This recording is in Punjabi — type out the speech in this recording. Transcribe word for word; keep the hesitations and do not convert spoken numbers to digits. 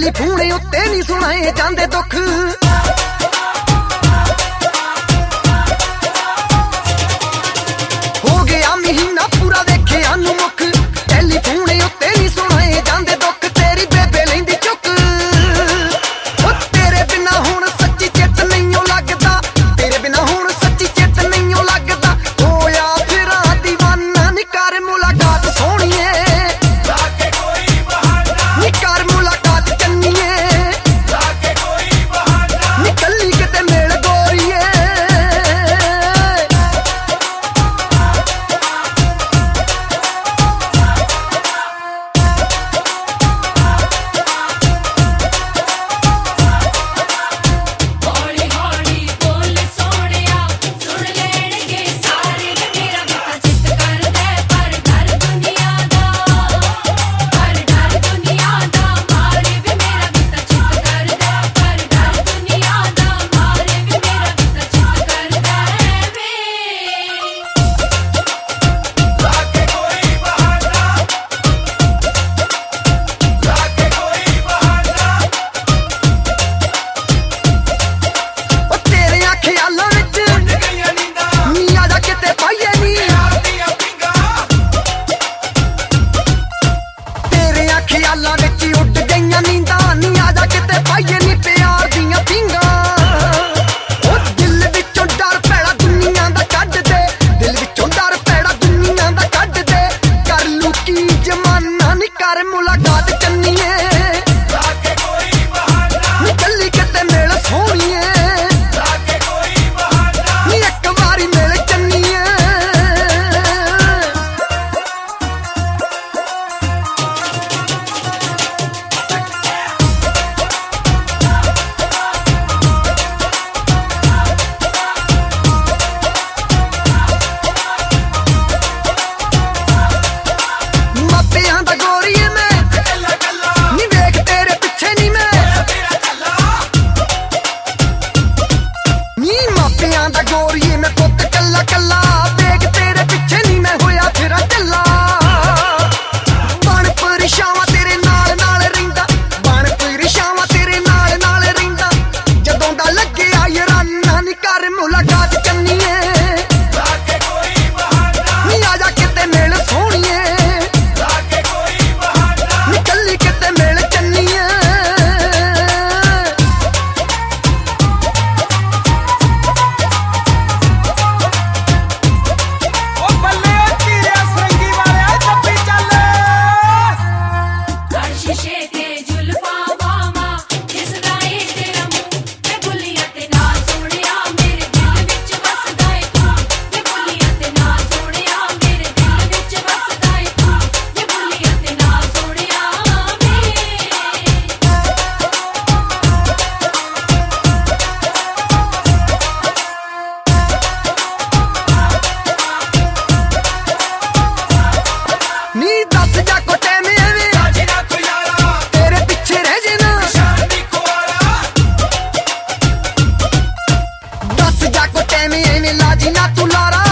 ਟੈਲੀਫੋਨ ਉੱਤੇ ਨਹੀਂ ਸੁਣਾਏ ਜਾਂਦੇ ਦੁੱਖ। ਹੋ ਗਿਆ ਮਹੀਨਾ ਪੂਰਾ ਵੇਖਿਆ ਨੂੰ ਮੁੱਖ, ਟੈਲੀਫੋਨ ਉੱਤੇ ਨਹੀਂ ਸੁਣਾਏ ਜਾਂਦੇ ਦੁੱਖ। ਤੇਰੀ ਬੇਬੇ ਲੈਂਦੀ ਚੁੱਕ, ਉਹ ਤੇਰੇ ਬਿਨਾ ਹੁਣ ਸੱਚੀ ਚਿੱਤ ਨਹੀਂਓ ਲੱਗਦਾ, ਤੇਰੇ ਬਿਨਾ ਹੁਣ ਸੱਚੀ ਚਿੱਤ ਨਹੀਂਓ ਲੱਗਦਾ। ਹੋਇਆ ਫਿਰਾਂ ਦੀਵਾਨਾ ਨੀ ਕਰ ਮੁਲਾਕਾਤ ਸੋਹਣੀਏ, ਨੀ ਕਰ ਮੁਲਾਕਾਤ ਚੰਨੀਏ, ਨੀ ਕੱਲੀ ਕਿਤੇ ਮਿਲ ਗੋਰੀਏ। ਖਿਆਲਾਂ ਵਿੱਚ ਉੱਡ ਗਈਆਂ ਨੀਂਦਾਂ ਨੀ, ਆ ਜਾ ਕਿਤੇ ਪਾਈਏ ਨੀ ਪਿਆਰ ਦੀਆਂ ਪੀਂਘਾਂ। ਉਹ ਦਿਲ ਵਿੱਚੋਂ ਡਰ ਪੈੜਾ ਦੁਨੀਆਂ ਦਾ ਕੱਢ ਦੇ, ਦਿਲ ਵਿੱਚੋਂ ਡਰ ਪੈੜਾ ਦੁਨੀਆਂ ਦਾ ਕੱਢ ਦੇ। ਕਰ ਲੂ ਕੀ ਜਮਾਨਾ ਨੀ ਕਰ ਮੁਲਾਕਾਤ ਚੰਨੀਏ, ਨੀ ਕੱਲੀ ਕਿਤੇ ਮਿਲ ਸੋਹਣੀਏ, ਨੀ ਇੱਕ ਵਾਰੀ ਮਿਲ ਚੰਨੀਏ। ਮਾਪਿਆਂ ਦਾ ਗੋਰੀਏ ਮੈਂ ਨੀ ਵੇਖ ਤੇਰੇ ਪਿੱਛੇ ਨੀ ਮੈਂ, ਨੀ ਮਾਪਿਆਂ ਦਾ ਗੋਰੀਏ ਮੈਂ ਪੁੱਤ ਕੱਲਾ ਕੱਲਾ, ਵੇਖ ਤੇਰੇ ਪਿੱਛੇ ਨੀ ਮੈਂ ਹੋਇਆ ਫਿਰਾਂ ਢਿੱਲਾ। ਬਣ ਪਰਛਾਵਾਂ ਤੇਰੇ ਨਾਲ ਨਾਲ ਰਹਿੰਦਾ, ਬਣ ਪਰਛਾਵਾਂ ਤੇਰੇ ਨਾਲ ਨਾਲ ਰਹਿੰਦਾ। ਜਦੋਂ ਦਾ ਲੱਗਿਆ ਯਾਰਾਨਾ ਨੀ ਕਰ ਮੁਲਾਕਾਤ ਚੰਨੀਏ, ਨੀ ਆ ਜਾ ਕਿਤੇ ਮਿਲ ਸੋਹਣੀਏ, ਨੀ ਕੱਲੀ ਕਿਤੇ ਮਿਲ ਚੰਨੀਏ। ਉਹ ਬੱਲੇ ਓ ਧੀਰਿਆ ਸਰੰਗੀ ਵਾਲਿਆ ਚੱਪੀ ਚੱਲ। ਹਰ ਸ਼ੀਸ਼ੇ ਤੇ ਜ਼ੁਲਫਾਂ ਬਾਵਾਂ, ਦਿਸਦਾ ਏ ਤੇਰਾ ਮੂੰਹ। ਮੈਂ ਬੁੱਲੀਆਂ ਤੇ ਨਾ ਸੋਹਣਿਆ ਮੇਰੇ ਦਿਲ ਵਿੱਚ ਵਸਦਾ ਏ ਤੂੰ, ਮੈਂ ਬੁੱਲੀਆਂ ਤੇ ਨਾ ਸੋਹਣਿਆ ਮੇਰੇ ਦਿਲ ਵਿੱਚ ਵਸਦਾ ਏ ਤੂੰ, ਮੈਂ ਬੁੱਲੀਆਂ ਤੇ ਨਾ ਸੋਹਣਿਆ ਮੇਰੇ। ਨੀ ਦੱਸ ਜਾ ਕੋ ਟੈਮ ਐਵੇਂ ਤੇਰੇ ਪਿੱਛੇ ਰਹਿ ਜੇ ਨਾ, ਦੱਸ ਜਾ ਕੋ ਟੈਮ ਐਵੇਂ ਲਾਜੀ ਨਾ ਤੂੰ ਲਾਰਾ।